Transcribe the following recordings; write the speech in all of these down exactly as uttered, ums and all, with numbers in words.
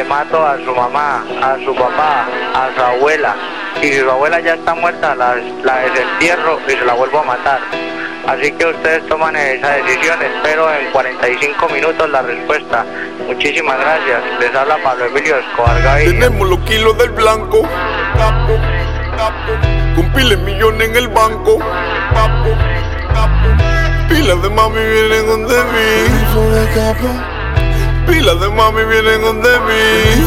le mato a su mamá, a su papá, a su abuela. Y si su abuela ya está muerta, la, la desentierro y se la vuelvo a matar. Así que ustedes toman esa decisión. Espero en cuarenta y cinco minutos la respuesta. Muchísimas gracias. Les habla Pablo Emilio Escobar Gaviria. Tenemos los kilos del blanco, capo, capo, con piles millones en el banco, capo, capo. Pilas de mami vienen donde mí, pilas de mami vienen donde mí.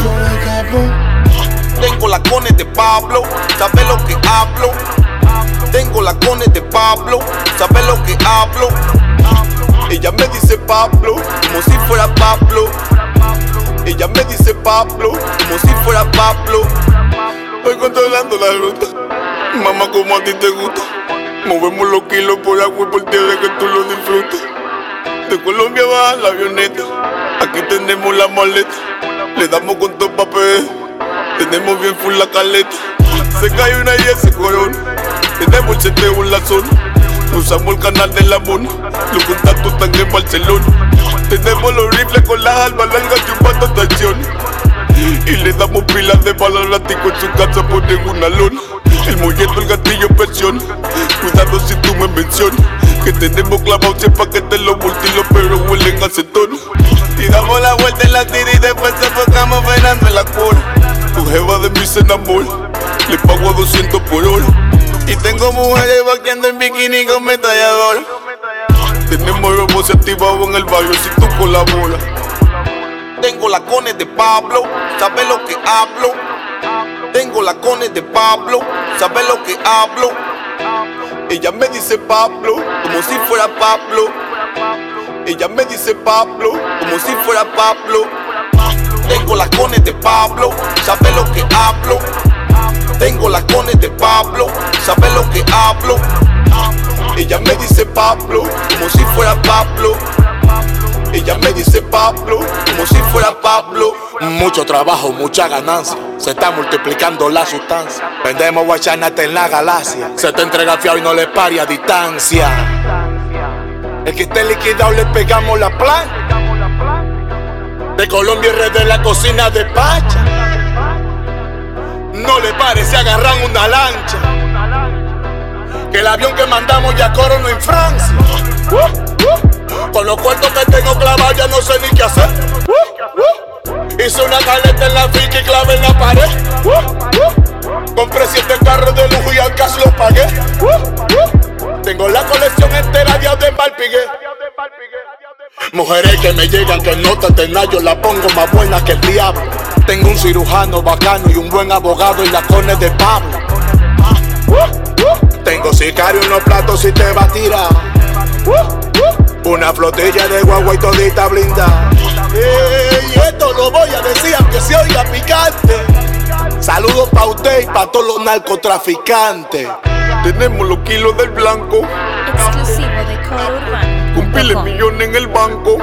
Tengo la cones de Pablo, ¿sabes lo que hablo? Tengo la cones de Pablo, ¿sabes lo que hablo? Ella me dice Pablo, como si fuera Pablo. Ella me dice Pablo, como si fuera Pablo. Estoy controlando la ruta, mamá, como a ti te gusta. Movemos los kilos por agua y por tierra que tú lo disfrutas. De Colombia va la avioneta, aquí tenemos la maleta. Le damos con todo papel, tenemos bien full la caleta. Se cae una y ese corona, tenemos el cheteo en la zona. Usamos el canal de la mona, los contactos están en Barcelona. Tenemos los rifles con las almas largas chupando tracciones. Y le damos pilas de balas al látigo, en su casa ponen una lona. El molleto, el gatillo, presiona. Cuidado si tú me mencionas, que tenemos clavados cien paquetes, los multilos pero huelen a acetona. Y damos la vuelta en la tira y después te enfocamos frenando en la cola. Tu jeva de mí se enamora, le pago a doscientos por hora. Y tengo mujeres vaqueando en bikini con metalladora. Tenemos robots activados en el barrio si tú colaboras. Tengo la cones de Pablo, ¿sabes lo que hablo? Tengo la cones de Pablo, ¿sabes lo que hablo? Ella me dice Pablo, como si fuera Pablo. Ella me dice Pablo, como si fuera Pablo. Tengo la cones de Pablo, ¿sabes lo que hablo? Tengo la cones de Pablo, ¿sabes lo que hablo? Ella me dice Pablo, como si fuera Pablo. Ella me dice Pablo, como si fuera Pablo. Mucho trabajo, mucha ganancia, se está multiplicando la sustancia. Vendemos guachanate en la galaxia, se te entrega fiado y no le pare a distancia. El que esté liquidado le pegamos la plancha. De Colombia y de la cocina de Pacha. No le pare, se agarran una lancha. Que el avión que mandamos ya coronó en Francia. uh, uh. Con los cuartos que tengo clavados ya no sé ni qué hacer. uh, uh. Hice una caleta en la finca y clave en la pared. uh, uh. Compré siete carros de lujo y al cash los pagué. uh, uh. Tengo la colección entera de Auden Valpigué. Mujeres que me llegan que no te nada, yo la pongo más buena que el diablo. Tengo un cirujano bacano y un buen abogado en la cones de Pablo. uh, uh. Tengo sicario en los platos si te va a tirar. uh, uh. Una flotilla de guagua y todita blindada. eh, Y esto lo voy a decir aunque se oiga picante. Saludos pa' usted y pa' todos los narcotraficantes. Tenemos los kilos del blanco, exclusivo de Coro Urbano. con piles millones en el banco.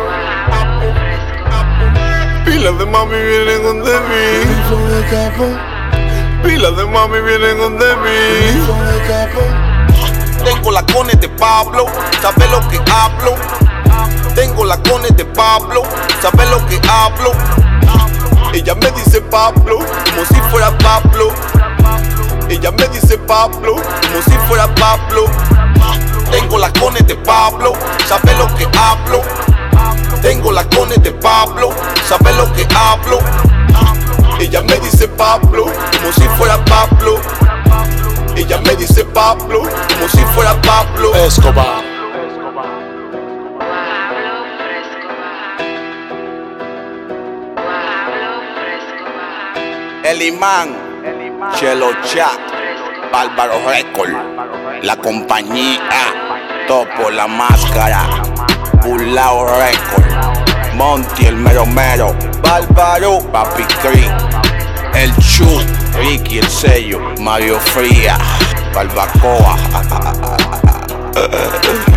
Pilas de mami vienen donde mí, pilas de mami vienen donde mí. Tengo la cones de Pablo, ¿sabes lo que hablo? Tengo la cones de Pablo, ¿sabes lo que hablo? Ella me dice Pablo, como si fuera Pablo. Ella me dice Pablo, como si fuera Pablo. Tengo la cones de Pablo, ¿sabes lo que hablo? Tengo la cones de Pablo, ¿sabes lo que hablo? Ella me dice Pablo, como si fuera Pablo. Ella me dice Pablo, como si fuera Pablo Escobar. El imán, Chelo Chat, Bárbaro Record, la compañía, Topo la máscara, Pulao Record, Monty el mero mero, Bárbaro, Papi Creek, el Chu, Ricky el sello, Mario Fría, Barbacoa.